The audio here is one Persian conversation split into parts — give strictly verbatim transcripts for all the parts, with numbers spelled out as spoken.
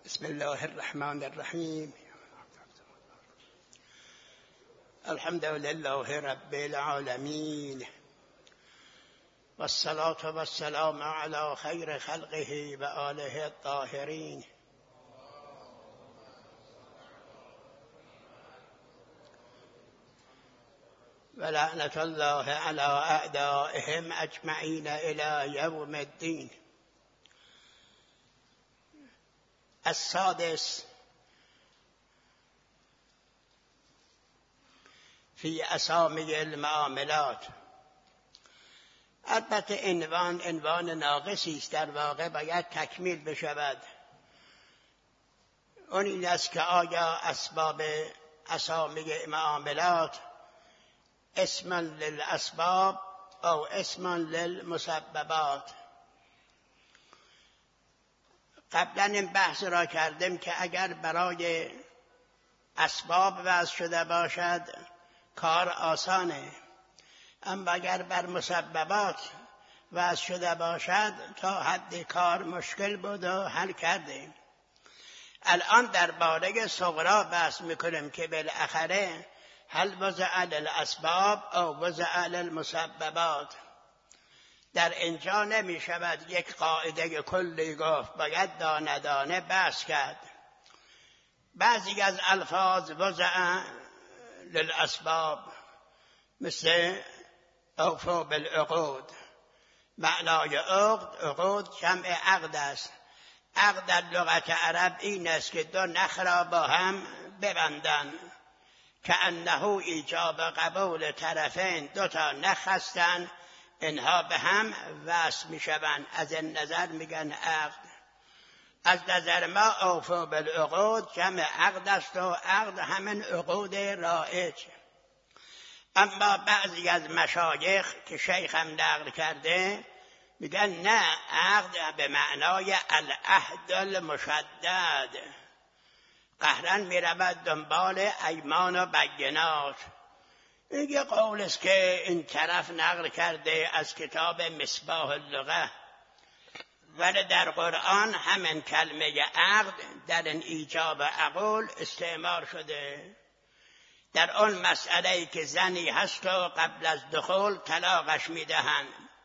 بسم الله الرحمن الرحیم. الحمد لله رب العالمین والصلاة والسلام علی خیر خلقه و آله الطاهرین. ولعنة الله علی اعدائهم اجمعین الی یوم الدین. السادس فی اسامی المعاملات. البته عنوان عنوان ناقصی است، در واقع باید تکمیل بشود. اون این است که آیا اسباب اسامی معاملات اسم للاسباب او اسم للمسببات. قبلا این بحث را کردیم که اگر برای اسباب وضع شده باشد کار آسانه، اما اگر بر مسببات وضع شده باشد تا حد کار مشکل بود و حل کردیم. الان درباره صغرا بحث میکنیم که بالاخره هل وضع للاسباب او وضع للمسببات. در اینجا نمی شود یک قاعده کلی گفت، باید دانه دانه بحث کرد. بعضی از الفاظ وضع للاسباب مثل اوفوا بالعقود. معنای عقد عقود جمع عقد است. عقد در لغت عرب این است که دو نخ را با هم ببندند، که انه ایجاب قبول طرفین. دو تا نخ هستند، اینها به هم وصل می شوند، از این نظر میگن عقد. از نظر ما اوفوا بالعقود جمع عقد است و عقد همین عقود رایج. اما بعضی از مشایخ که شیخ هم نقل کرده میگن نه، عقد به معنای العهد المشدد. قهرن می رود دنبال ایمان و بینات. این یه قول است که این طرف نقل کرده از کتاب مصباح اللغه، ولی در قرآن همین کلمه عقد در این ایجاب عقول استعمال شده. در اون مسئله که زنی هست و قبل از دخول طلاقش میدهند،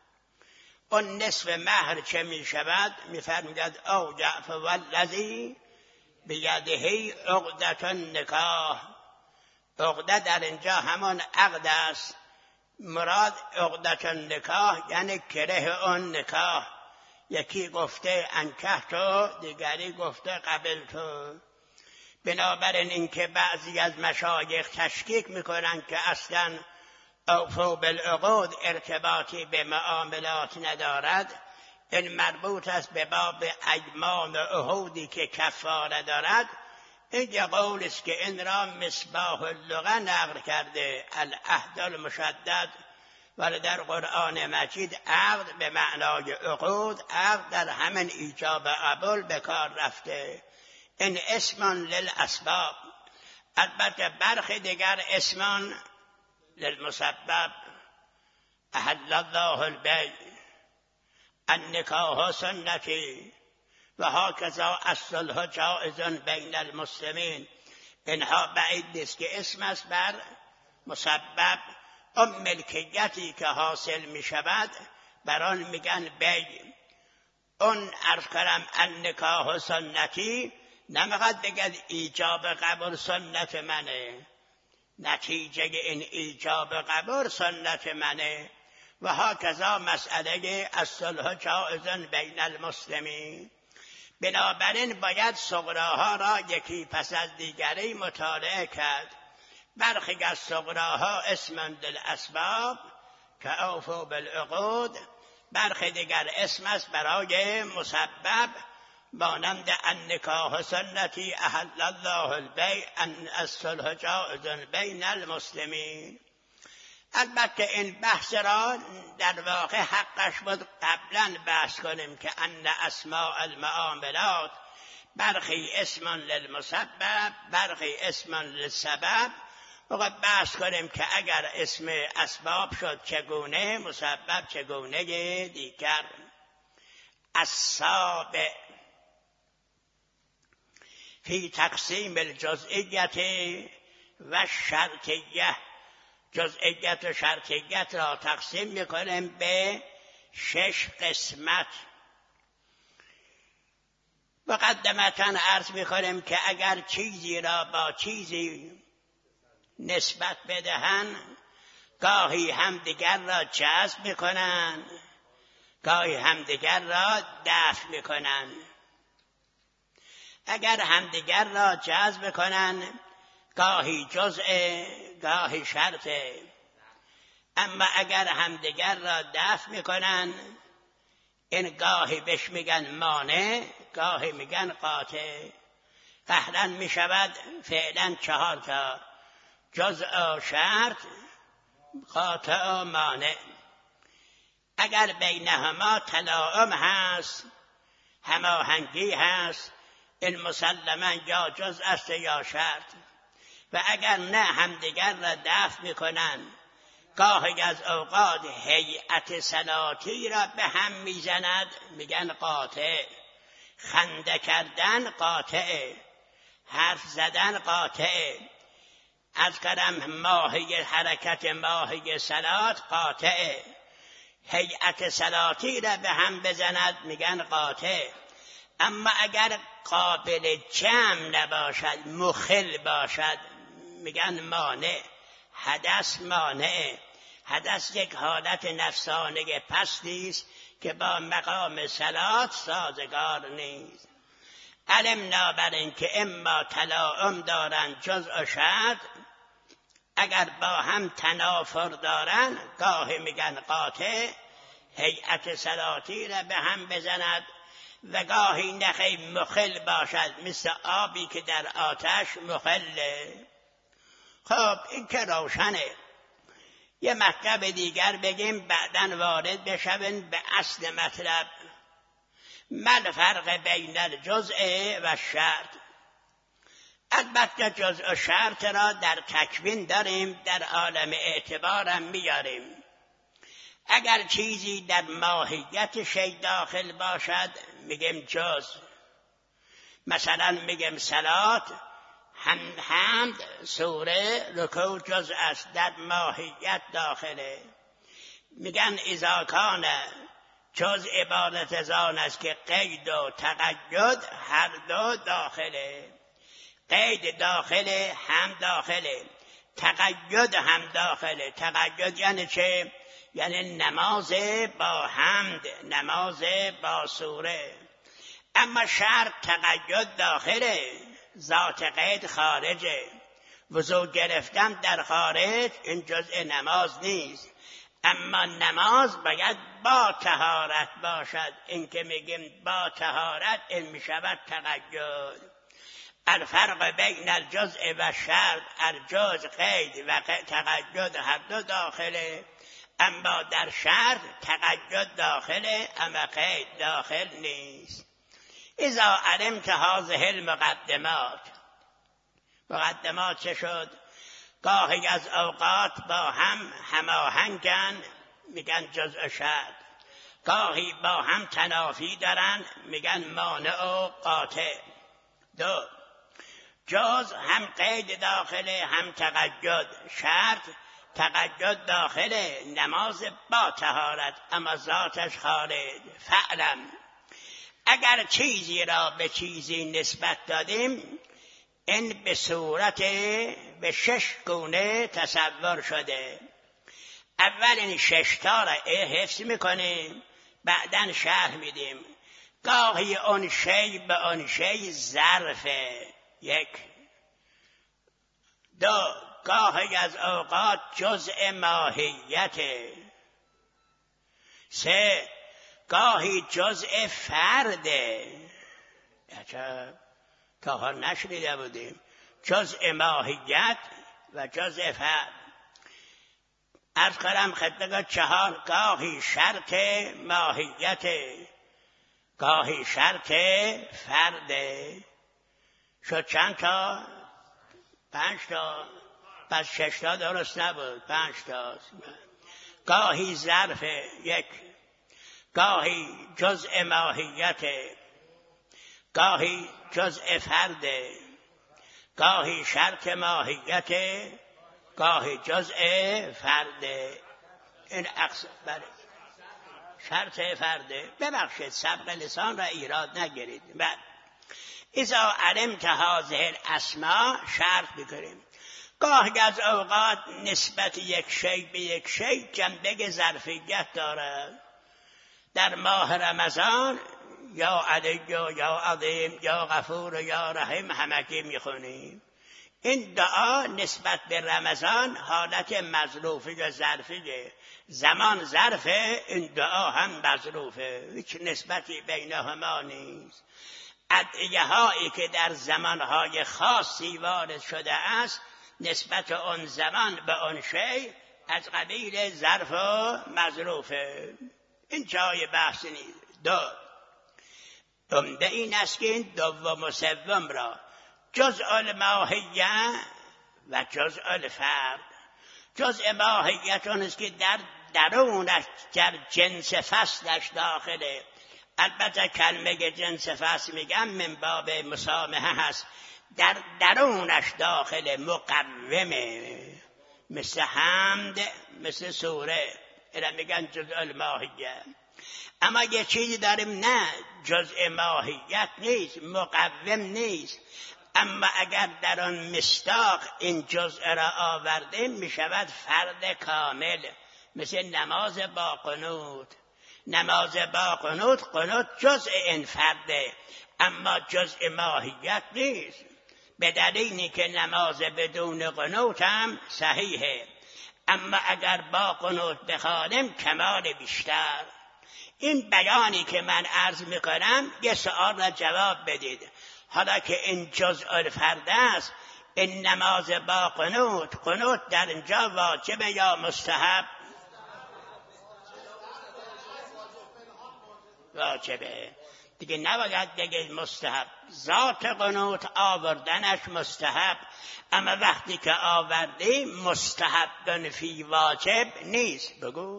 اون نصف مهر چه می شود؟ می فرماید او جعف والذی بیده عقدة النکاح. عقده در اینجا همان عقد است. مراد عقدة النکاح یعنی کره اون نکاح. یکی گفته انکحت، دیگری گفته قبلت. بنابراین اینکه بعضی از مشایخ تشکیک میکنن که اصلا اوفوا بالعقود ارتباطی به معاملات ندارد، این مربوط است به باب ایمان و عهودی که کفاره دارد. این یه قول است که این را مصباح اللغه نقل کرده، العهد المشدد. ولی در قرآن مجید عقد به معنای عقود، عقد در همین ایجاب قبول به کار رفته. این اسمان للاسباب. البته برخی دیگر اسمان للمسبب. احل الله البیع، النکاح سنتی و هاکذا الصلح جائز بین المسلمین. اینها بعید نیست که اسم است بر مسبب. اون ملکیتی که حاصل می شود بر آن میگن بیع. اون عرض کردم النکاح سنتی نمیخواد بگد ایجاب قبول سنت منه، نتیجه این ایجاب قبول سنت منه. و هاکذا مسئله الصلح جائز بین المسلمین. بنابراین باید صغراها را یکی پس از دیگری مطالعه کرد. برخی از صغراها اسم للاسباب که اوفوا بالعقود، برخی دیگر اسم است برای مسبب، مانند النکاح سنتی، احل الله البیع، الصلح جائز بین المسلمین. البته این بحث را در واقع حقش بود قبلا بحث کنیم که ان اسماء المعاملات برخی اسم للمسبب برخی اسم للسبب. وقت بحث کنیم که اگر اسم اسباب شد چگونه، مسبب چگونه دیگر. السابع فی تقسیم الجزئیت و شرطیه. جزئیت و شرطیت را تقسیم میکنیم به شش قسمت. مقدمتاً عرض میکنیم که اگر چیزی را با چیزی نسبت بدهند، گاهی همدیگر را جذب میکنند، گاهی همدیگر را دفع میکنند. اگر همدیگر را جذب کنند، گاهی جزء گاهی شرطه. اما اگر همدیگر را دفع میکنند، این گاهی بهش میگن مانع، گاهی میگن قاطع. قهرن میشود فعلا چهار تا: جزء و شرط، قاطع و مانع. اگر بینهما تلاعم هست، هماهنگی هست، این مسلما یا جزء است یا شرط. و اگر نه همدیگر را دفع میکنند، گاهی از اوقات هیئت صلاتی را به هم میزند، میگن قاطع. خنده کردن قاطع، حرف زدن قاطع، از کلم ماهی حرکت ماهی صلات قاطع. هیئت صلاتی را به هم بزند میگن قاطع. اما اگر قابل جمع نباشد، مخل باشد، میگن مانع. حدث مانع. حدث یک حالت نفسانه پستی است که با مقام صلات سازگار نیست. علمنا بر این که اما تلاعم دارند جزء و شرط، اگر با هم تنافر دارند گاهی میگن قاطع، هیئت صلاتی را به هم بزند، و گاهی نخی مخل باشد، مثل آبی که در آتش مخله. خب این که روشنه. یه مطلب دیگر بگیم بعداً وارد بشویم به اصل مطلب. ما الفرق بین الجزء و شرط؟ البته جزء و شرط را در تکوین داریم، در عالم اعتبارم میاریم. اگر چیزی در ماهیت شی داخل باشد میگیم جزء. مثلا میگیم صلات، هم حمد، سوره، رکوع جزء است، در ماهیت داخله. میگن اذا کان جزء عبارت از آن است که قید و تقید هر دو داخله. قید داخله، هم داخله، تقید هم داخله. تقید یعنی چه؟ یعنی نماز با حمد، نماز با سوره. اما شرط تقید داخله، ذات قید خارجه. وضو گرفتن در خارج این جزء نماز نیست. اما نماز باید با طهارت باشد. این که میگیم با طهارت این میشود تقید. الفرق بین الجزء و شرط، الجزء قید و تقید هر دو داخله. اما در شرط تقید داخله، اما قید داخل نیست. اذا علمت هذه المقدمات. مقدمات چه شد؟ گاهی از اوقات با هم هماهنگن، میگن جزء شرط. گاهی با هم تنافی دارن، میگن مانع و قاطع. دو، جز هم قید داخله، هم تقید. شرط تقید داخله، نماز با طهارت، اما ذاتش خارج. فعلم، اگر چیزی را به چیزی نسبت دادیم، این به صورت به شش گونه تصور شده. اول این شش تا را حفظ میکنیم، بعداً شرح میدیم. گاهی اون شی به اون شی ظرفه، یک. دو، گاهی از اوقات جزء ماهیت. سه، گاهی جزء فرده. عجب، تا ها نشنیده بودیم. جزء ماهیت و جزء فرد. عرض کنم خدمت چهار، گاهی شرط ماهیت، گاهی شرط فرده. شد چند تا؟ پنج تا. پس شش تا درست نبود، پنج تا. گاهی ظرف، یک. گاهی جزء ماهیت، گاهی جزء فرده، گاهی شرط ماهیت، گاهی جزء فرده. این اقسام بله شرط فرده. ببخشید سبق لسان را ایراد نگیرید. بعد اذا علمت هذه الاسماء شرط بکنیم. گاهی از اوقات نسبت یک شی به یک شی جنبه ظرفیت دارد. در ماه رمضان یا علی یا عظیم یا غفور یا رحیم همگی میخونیم. این دعا نسبت به رمضان حالت مظروفی و ظرفیه. زمان ظرفه، این دعا هم مظروفه، هیچ نسبتی بینهما نیست. ادعیه هایی که در زمانهای خاصی وارد شده است نسبت اون زمان به اون شی از قبیل ظرف و مظروفه. این جای بحث نیست. دو عمده این است که این دوم و سوم را جزء الماهیه و جزء الفرد. جزء ماهیت اون است که در درونش در جنس فصلش داخله. البته کلمه جنس فصل میگم من باب مسامحه هست. در درونش داخل مقومه، مثل حمد، مثل سوره، اینا میگن جزء الماهیه. اما یه چیزی داریم نه جزء ماهیت نیست، مقوم نیست، اما اگر در آن مصداق این جزء را آورده میشود فرد کامل، مثل نماز با قنوت. نماز با قنوت، قنوت جزء این فرده اما جزء ماهیت نیست، به دلیلی که نماز بدون قنوت هم صحیحه، اما اگر با قنوت بخوانیم کمال بیشتر. این بیانی که من عرض میکنم یه سؤال را جواب بدید. حالا که این جزء الفرد است، این نماز با قنوت، قنوت در اینجا واجب یا مستحب؟ واجبه دیگه، نباید بگه مستحب. ذات قنوت آوردنش مستحب، اما وقتی که آوردی مستحب فی واجب نیست. بگو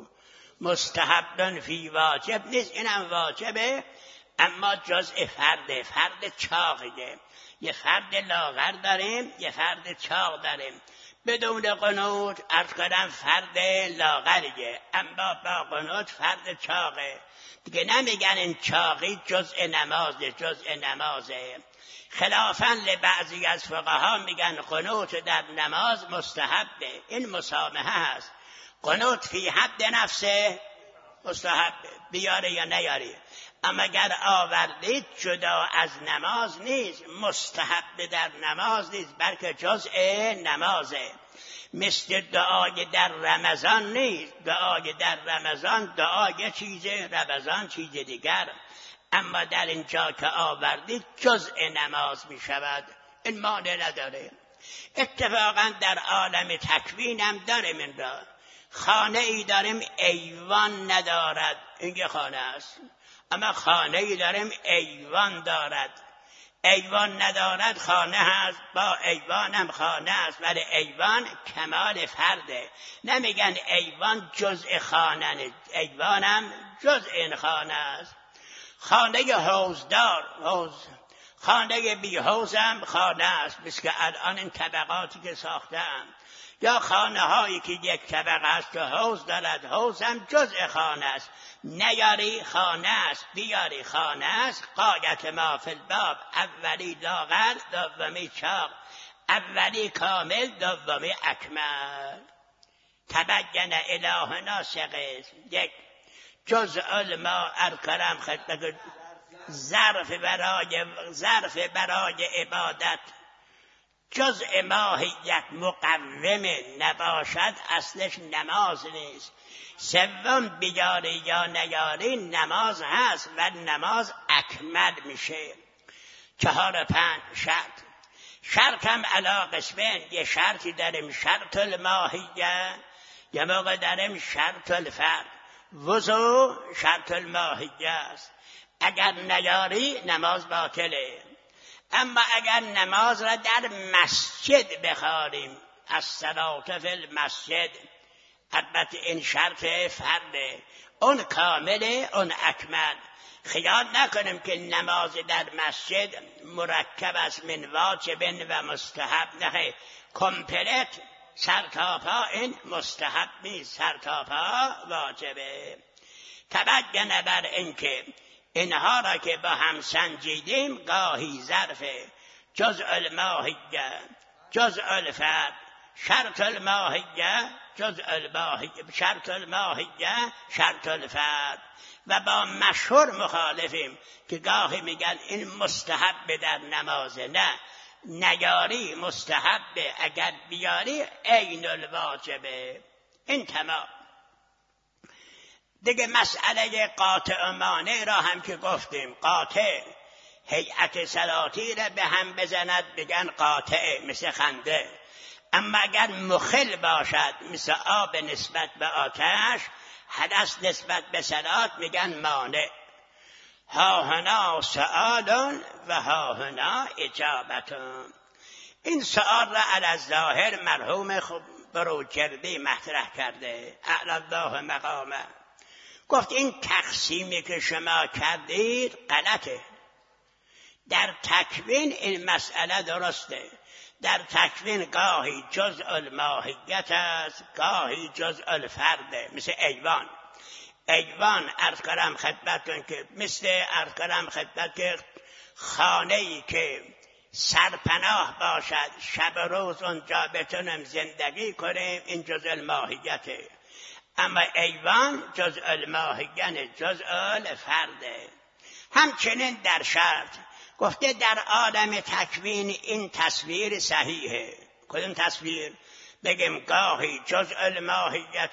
مستحب فی واجب نیست، اینم واجبه اما جزء فرده. فرد چاقیه. یه فرد لاغر داریم، یه فرد چاق داریم. بدون قنوت عرض کنم فرد لاغریه، اما با قنوت فرد چاقه. دیگه نمیگن این چاقی جزء نمازه، جزء نمازه. خلافاً لبعضی از فقها میگن قنوت در نماز مستحبه. این مسامحه هست. قنوت فی حد نفسه مستحبه، بیاره یا نیاری، اما اگر آوردید جدا از نماز نیست، مستحب در نماز نیست، بلکه جزء نمازه. مثل دعای در رمضان نیست. دعای در رمضان دعای چیزه، رمضان چیز دیگر، اما در اینجا که آوردید جزء نماز می شود. این معنی نداره. اتفاقا در عالم تکوین هم داریم این را. خانه ای داریم ایوان ندارد، این یه خانه است، اما خانه ای داریم ایوان دارد. ایوان ندارد خانه هست، با ایوان هم خانه است، ولی ایوان کمال فرده. نمیگن ایوان جزء خانه، ایوان هم جزء این خانه است. خانه حوزدار، حوز، خانه بی حوز هم خانه است، مثل که الان این طبقاتی که ساختن، یا خانه هایی که یک طبقه است که حوز دارد، حوز هم جزء خانه است. نیاری خانه است، بیاری خانه است. قایت ما فی الباب، اولی لاغر، دومی چاق، اولی کامل، دومی اکمل. تبین الهنا سقیس. یک جزء الماء الکرم خدمت ظرف برای ظرف برای عبادت. جزء ماهیت مقوم نباشد اصلش نماز نیست. سوم بیاری یا نیاری نماز هست و نماز اکمل میشه. چهار پنج شرط. شرط هم علا قسمین. یه شرطی داریم شرط الماهیه، یه موقع داریم شرط الفرد. وضو شرط الماهیه است. اگر نیاری نماز باطله. اما اگر نماز را در مسجد بخوانیم، الصلاة فی المسجد، البته این شرط فرده، اون کامل، اون اکمل. خیال نکنیم که نماز در مسجد مرکب از من واجب و مستحب، نه، کمپلت سرتاپا این مستحب نیست، سرتاپا واجبه. تبین بر اینکه اینها را که با هم سنجیدیم گاهی ظرف جزء الماهیه، جزء الفرد، شرط الماهیه، جزء الماهیه، شرط الماهیه، شرط الفرد. و با مشهور مخالفیم که گاهی میگن این مستحب در نماز، نه، نیاری مستحبه، اگر بیاری عین الواجبه. این تمام. دیگه مسئله قاطع و مانع را هم که گفتیم. قاطع هیئت صلاتی را به هم بزند بگن قاطع، مثل خنده. اما اگر مخل باشد مثل آب نسبت به آتش، حدث نسبت به صلات، میگن مانع. ها هنا سؤال و ها هنا اجابتون. این سؤال را علی الظاهر مرحوم بروجردی مطرح کرده، اعلی الله مقامه. گفت این تقسیمی که شما کردید غلطه. در تکوین این مسئله درسته. در تکوین گاهی جزء الماهیت است، گاهی جزء الفرده. مثل ایوان. ایوان عرض کردم خدمتتون که مثل عرض کردم خدمت که خانه‌ای که سرپناه باشد، شب روز اونجا بتونیم زندگی کنیم، این جزء الماهیته. اما ایوان جزء الماهیت، جزء الفرده. همچنین در شرط گفته در عالم تکوین این تصویر صحیحه. کدوم تصویر؟ بگیم گاهی جزء الماهیت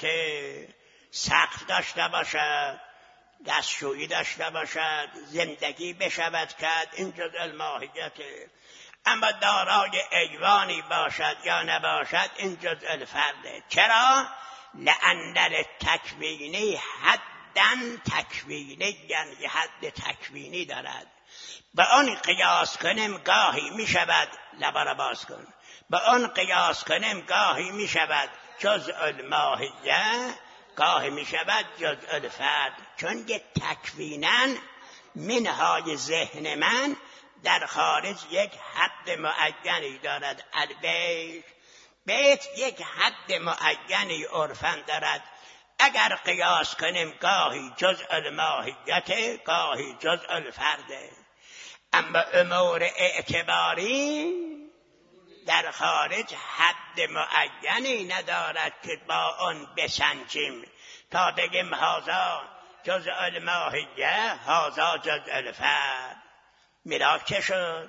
سقف داشته باشد، دستشویی داشته باشد، زندگی بشود کرد، این جزء الماهیت. اما دارای ایوانی باشد یا نباشد، این جزء الفرده. چرا؟ لأن التکوینی حداً تکوینی، یعنی حد تکوینی دارد. به آن قیاس کنیم گاهی می شود، لبا را باز کن، به آن قیاس کنیم گاهی می شود جزء الماهیه، گاهی می شود جزء الفرد. چون که تکویناً منهای ذهن من در خارج یک حد معینی دارد. البیت، بیت یک حد معینی عرفاً دارد. اگر قیاس کنیم گاهی جزء الماهیت، گاهی جزء الفرده. اما امور اعتباری در خارج حد معینی ندارد که با آن بسنجیم تا بگیم هذا جزء الماهیه، هذا جزء الفرد. میراک چه شد؟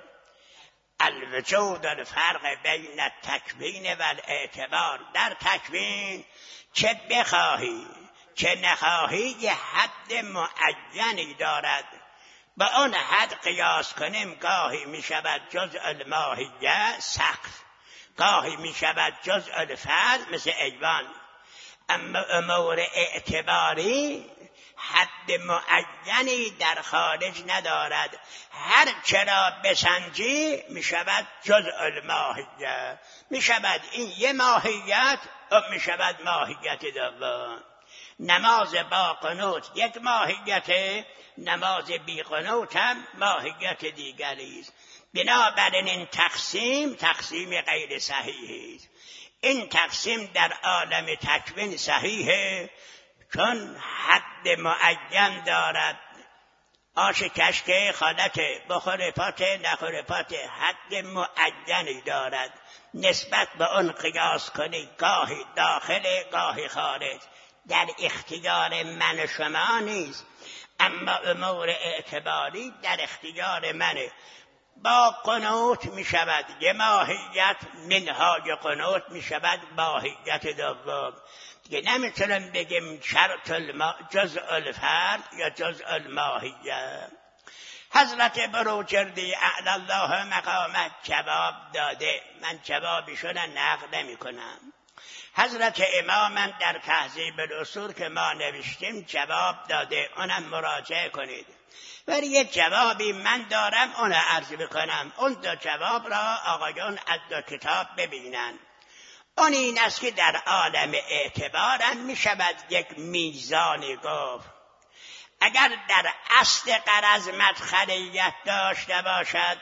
الوجود الفرق بین التکوین و الاعتبار. در تکوین چه بخواهی چه نخواهی یه حد معینی دارد. با آن حد قیاس کنیم گاهی می شود جزء الماهیه سقف، گاهی می شود جزء الفرد مثل ایوان. اما امور اعتباری حد معینی در خارج ندارد. هر چرا بسنجی می شود جزء الماهیه، می شود این یه ماهیت و می شود ماهیت دوم. نماز با قنوت یک ماهیت، نماز بی قنوت هم ماهیت دیگری است. بنابراین این تقسیم تقسیم غیر صحیحی است. این تقسیم در عالم تکوین صحیحه چون حد معین دارد. آش کشک خالته، بخور پاته نخور پاته، حد معینی دارد. نسبت به اون قیاس کنی گاهی داخل گاهی خارج، در اختیار من شما نیست. اما امور اعتباری در اختیار منه. با قنوت می شود یه ماهیت، منهای قنوت می شود ماهیت دوم. دیگه نمیتونم بگیم شرط الما... جزء الفرد یا جزء الماهیه. حضرت بروجردی اعلی الله مقامه جواب داده، من جوابشون نقل نمی کنم. حضرت امام در تهذیب الاصول که ما نوشتیم جواب داده، اونم مراجعه کنید. ولی یه جوابی من دارم اون عرض بکنم. اون دو جواب را آقایان از دو کتاب ببینن. اون این است که در عالم اعتبارم می شود یک میزانی گفت. اگر در اصل غرض مدخلیت داشته باشد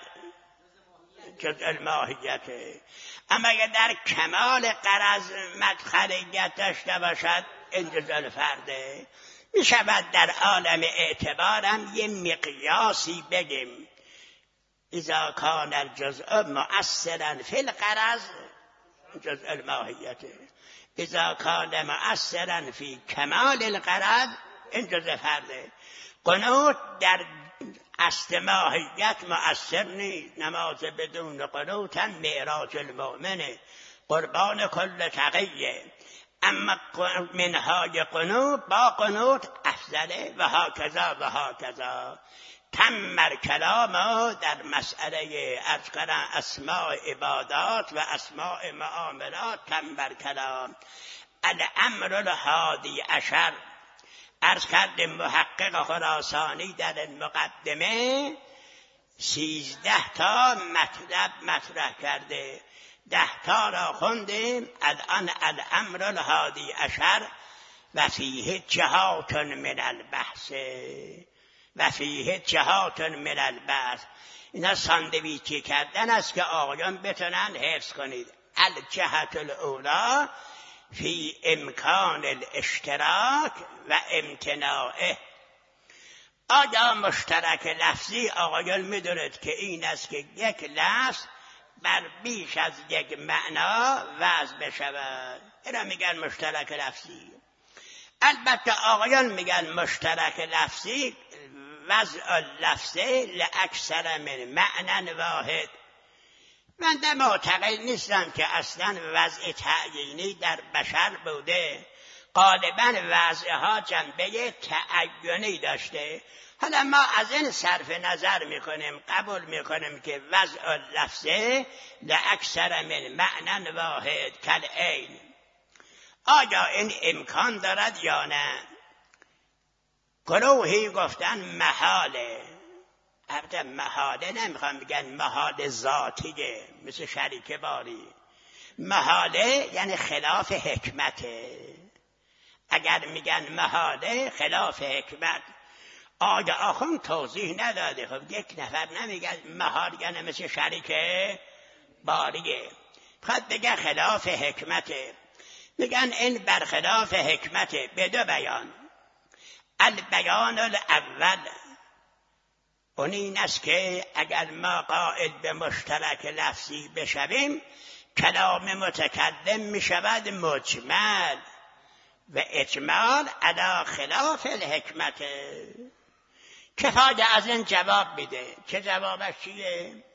جزء الماهیته، اما اگر در کمال غرض مدخلیت داشته باشد این جزء الفرده. می شود در عالم اعتبارم یه مقیاسی بگیم اذا کان الجزء مؤثرا فی الغرض جزء الماهیته، اذا کان مؤثرا فی کمال الغرض این جزء فرده. قنوت در اصل ماهیت مؤثر نیست. نماز بدون قنوت هم معراج المؤمنه، قربان کل تقیه. اما منهای قنوت با قنوت افضله و هاکذا و هاکذا. تمر کلام در مسئله از کردن اسماء عبادات و اسماء معاملات تمر کلام. الامر الهادی عشر، عرض کرد محقق خراسانی در المقدمه سیزده تا مطلب مطرح کرده، ده تا را خوندیم. الان الامر الهادی عشر و فیه جهات من البحث و فیه جهات من البحث. اینا ساندویچی کردن است که آقایان بتونن حفظ کنید. الجهت الاولا فی امکان الاشتراک و امتناعه. آیا مشترک لفظی آقایان میدونید که این است که یک لفظ بر بیش از یک معنا وضع بشود، اینا میگن مشترک لفظی. البته آقایان میگن مشترک لفظی وضع لفظه لاکثر من معنی واحد. من در معتقد نیستم که اصلا وضع تعیینی در بشر بوده، غالبا وضعها جنبه تعینی داشته. حالا ما از این صرف نظر میکنیم، قبول میکنیم که وضع لفظه لاکثر من معنی واحد کالعین. آیا این امکان دارد یا نه؟ گروهی گفتن محاله. البته محاله نمیخوام بگن محال ذاتیه مثل شریک باری. محاله یعنی خلاف حکمته. اگر میگن محاله خلاف حکمت، آیا آخون توضیح نداده. خب یک نفر نمیگن محال یعنی مثل شریک باریه، خواهد بگن خلاف حکمته. میگن این برخلاف حکمته به دو بیان. البیان الاول اون این است که اگر ما قائل به مشترک لفظی بشویم، کلام متکلم می شود مجمل و اجمال علی خلاف الحکمت. کفایه از این جواب میده. چه جوابش چیه؟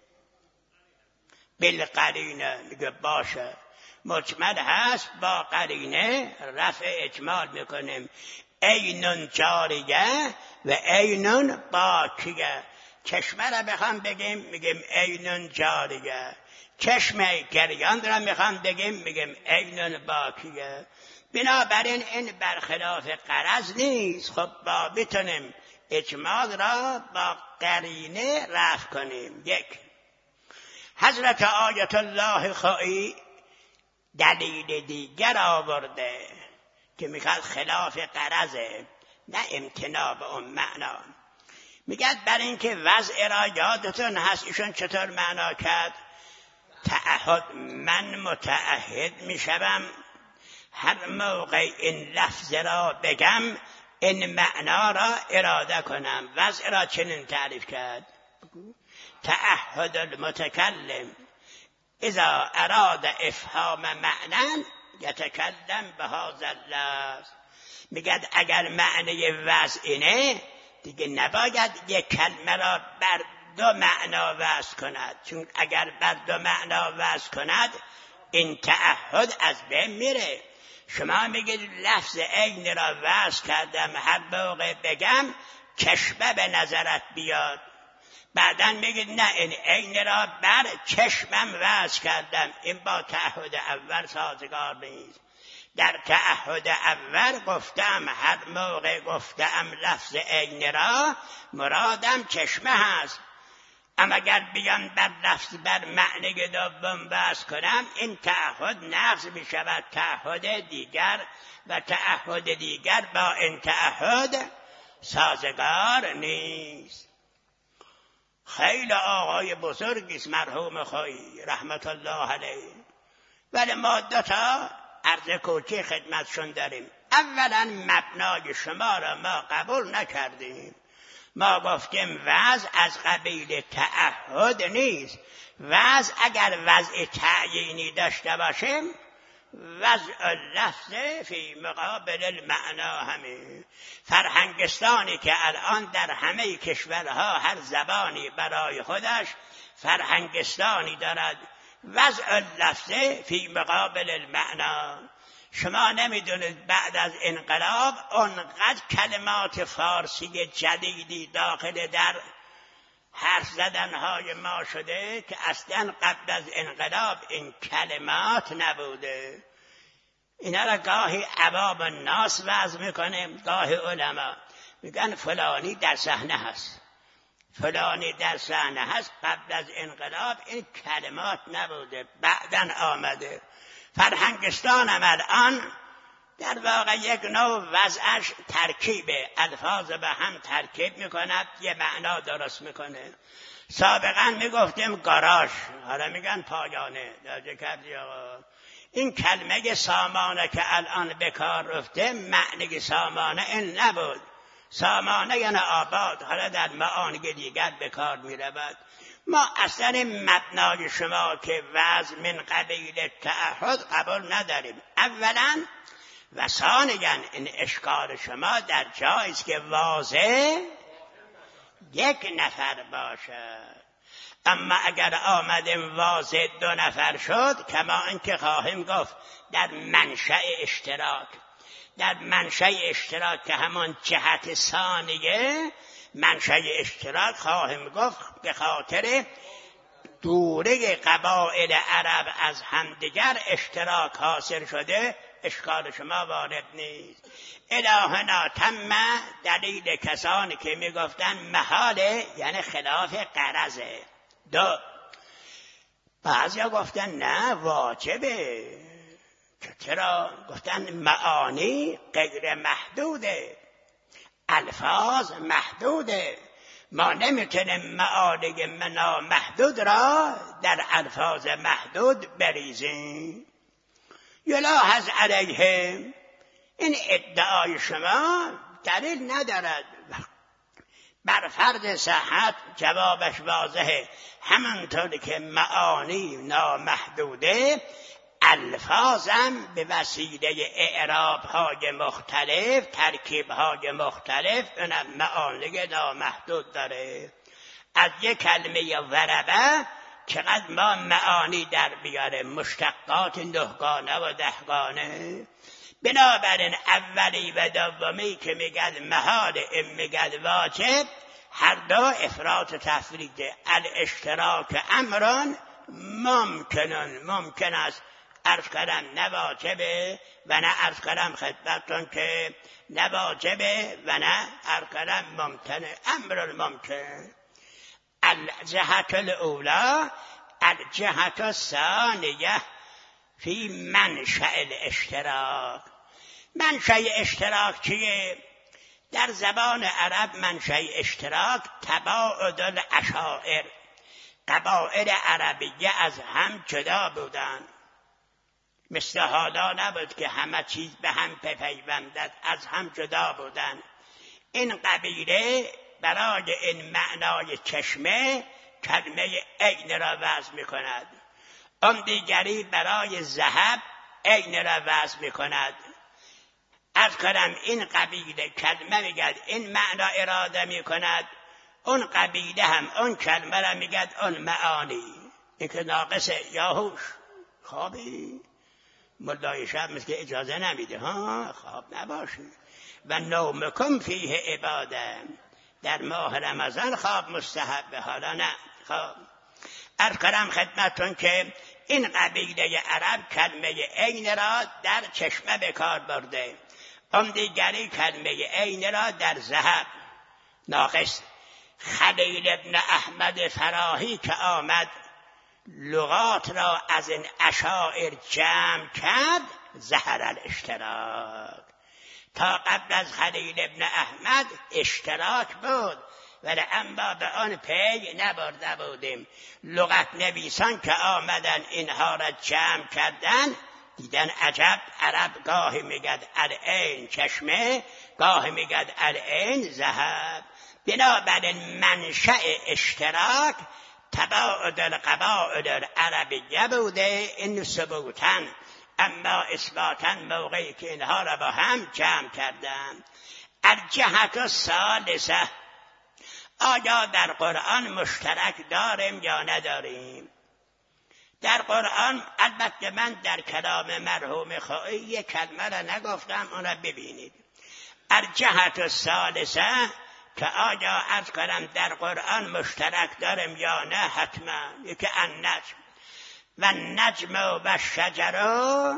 بالقرینه. میگه باشه مجمل هست، با قرینه رفع اجمال میکنیم. اینون جاریه و اینون باکیه. چشمه را بخوام بگیم میگیم اینون جاریه، چشمه گریان را میخوام بگیم میگیم اینون باکیه. بنابراین این برخلاف غرض نیست. خب با بتونیم اجمال را با قرینه رفع کنیم. یک، حضرت آیت الله خواهی دلیل دیگر آورده که میخواد خلاف غرضه، نه امتناع به اون معنا. میگه برای اینکه وضع را یادتون هست ایشون چطور معنا کرد؟ تعهد، من متعهد میشوم هر موقع این لفظ را بگم این معنا را اراده کنم. وضع را چنین تعریف کرد. تعهد المتکلم اذا اراد افهام معنی یتکلم به هذا اللفظ. میگه اگر معنی وضع اینه دیگه نباید یک کلمه را بر دو معنا وضع کند، چون اگر بر دو معنا وضع کند این تعهد از بین میره. شما میگید لفظ عین را وضع کردم هر موقع بگم چشمه به نظرت بیاد، بعدن میگید نه این عین را بر چشمم وضع کردم، این با تعهد اول سازگار نیست. در تعهد اول گفتم هر موقع گفتم لفظ عین را مرادم چشمه هست. اما اگر بیان بر لفظ بر معنی دوم بحث کنم، این تعهد نقض میشود تعهد دیگر و تعهد دیگر با این تعهد سازگار نیست. خیلی آقای بزرگیست مرحوم خویی رحمت الله علیه، ولی ما دو تا عرض کوچی خدمتشون داریم. اولا مبنای شما را ما قبول نکردیم، ما گفتیم وضع از قبیل تعهد نیست. وضع اگر وضع تعیینی داشته باشیم، وضع لفظ فی مقابل المعنا همه. فرهنگستانی که الان در همه کشورها هر زبانی برای خودش فرهنگستانی دارد، وضع لفظ فی مقابل المعنا. شما نمیدونید بعد از انقلاب اونقدر کلمات فارسی جدیدی داخل در حرف زدنهای ما شده که اصلا قبل از انقلاب این کلمات نبوده. اینا را گاهی عوام الناس وضع میکنه، گاهی علما میگن فلانی در صحنه هست، فلانی در صحنه هست. قبل از انقلاب این کلمات نبوده، بعداً آمده. فرهنگستان هم الان در واقع یک نوع وضعش ترکیبه، الفاظ به هم ترکیب میکند، یه معنا درست میکنه. سابقا میگفتیم گاراژ، حالا میگن پایانه. درجه کردی آقا، این کلمه سامانه که الان به کار رفته، معنی سامانه این نبود. سامانه یعنی آباد، حالا در معانی دیگر به کار میرود. ما اصلا مبنای شما که وضع من قبیل تعهد قبول نداریم. اولا و ثانیاً این اشکال شما در جایی است که واضح یک نفر باشد، اما اگر آمدیم واضح دو نفر شد، کما اینکه خواهیم گفت در منشأ اشتراک، در منشأ اشتراک که همان جهت ثانیه، منشأ اشتراک خواهیم گفت به خاطر دوره قبایل عرب از همدیگر اشتراک حاصل شده. اشکال شما وارد نیست. الهنا تم دلیل کسانی که میگفتن محاله، یعنی خلاف غرضه. دو، بعضیا گفتن نه واجبه. چرا؟ گفتن معانی غیر محدوده، الفاظ محدوده، ما نمیتونیم معانی منا محدود را در الفاظ محدود بریزیم. یلاحظ علیهم، این ادعای شما دلیل ندارد. بر فرض صحت جوابش واضحه، همانطور که معانی نامحدوده، الفاظم به وسیله اعراب‌های مختلف، ترکیب‌های مختلف، اونم معانی نامحدود داره. از یک کلمه وربه چقدر ما معانی در بیاره، مشتقات نهگانه و دهگانه. بنابراین اولی و دومی که میگد محال، این میگد واجب، هر دو افراط تفرید. الاشتراک امران ممکنن، ممکن است. عرض کردم نه واجبه و نه عرض کردم خدمتتون که نه واجبه و نه عرض کردم ممکنه، امر ممکن. الجهت الاولا، الجهت الثانیه فی منشأ الاشتراک. منشأ اشتراک چیه؟ در زبان عرب منشأ اشتراک تباعد الاشاعر. قبایل عربیه از هم جدا بودند، مثل حالا نبود که همه چیز به هم پیوندد، از هم جدا بودند. این قبیله برای این معنای چشمه کلمه عین را وضع می کند، اون دیگری برای ذهب عین را وضع می کند. از کنم این قبیله کلمه میگد این معنا اراده می کند، اون قبیله هم اون کلمه را میگد اون معانی. این که ناقصه. یاهوش خوابی؟ ملای شب مثل اجازه نمیده ها خواب نباشی. و نومکم فیه عباده، در ماه رمضان خواب مستحبه، حالا نه. خب عرض کنم خدمتون که این قبیله عرب کلمه عین را در چشمه به کار برده، اون دیگری کلمه عین را در ذهب. ناقص. خلیل ابن احمد فراهی که آمد لغات را از این اشاعر جمع کرد، ظهر الاشتراک. تا قبل از خلیل ابن احمد اشتراک بود ولی اما به آن پی نبرده بودیم. لغت نویسان که آمدن اینها را جمع کردن دیدن عجب، عرب گاهی میگد العین چشمه، گاهی میگد العین ذهب. بنابراین منشأ اشتراک تباعد القبائل العربیه بوده، این ثبوتاً، اما اثباتاً موقعی که اینها را با هم جمع کردند. الجهت الثالثه، آیا در قرآن مشترک داریم یا نداریم؟ در قرآن البته من در کلام مرحوم خواهی یک کلمه را نگفتم، اون را ببینید. الجهت الثالثه که آیا عرض کنم در قرآن مشترک داریم یا نه، حتما. یکی النجم و النجم و شجر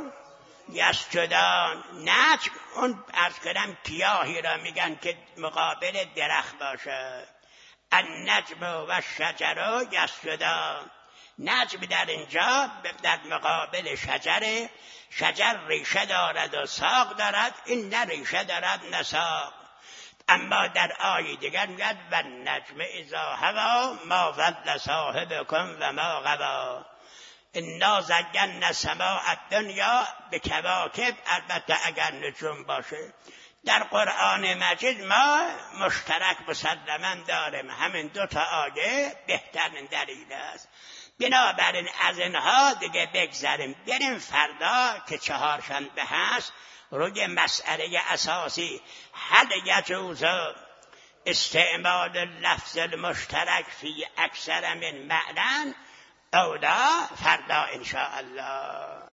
یسجدان. نجم اون عرض کنم گیاهی را میگن که مقابل درخت باشه. النجم و شجر یسجدان. نجم در اینجا در مقابل شجره، شجر ریشه دارد و ساق دارد، این نه ریشه دارد نه ساق. اما در آیه دیگر میگه و النجم اذا هوا ما ضل صاحبکم و ما غوا انا زینا السماء الدنیا بکواکب. البته اگر نجوم باشه. در قرآن مجید ما مشترک مسلما داریم، همین دو تا آیه بهترین دلیل است. بنابراین از اینها دیگه بگذاریم، بریم فردا که چهارشنبه هست روی مسئله اساسی هل یجوز استعمال لفظ المشترک فی اکثر من معنی او لا، فردا ان شاء الله.